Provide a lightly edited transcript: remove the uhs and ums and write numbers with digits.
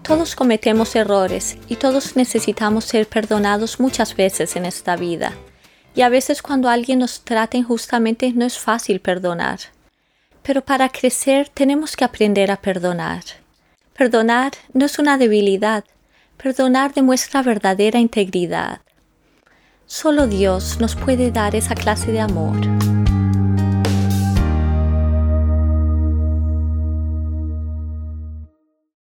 Todos cometemos errores y todos necesitamos ser perdonados muchas veces en esta vida. Y a veces cuando alguien nos trata injustamente no es fácil perdonar. Pero para crecer tenemos que aprender a perdonar. Perdonar no es una debilidad. Perdonar demuestra verdadera integridad. Solo Dios nos puede dar esa clase de amor.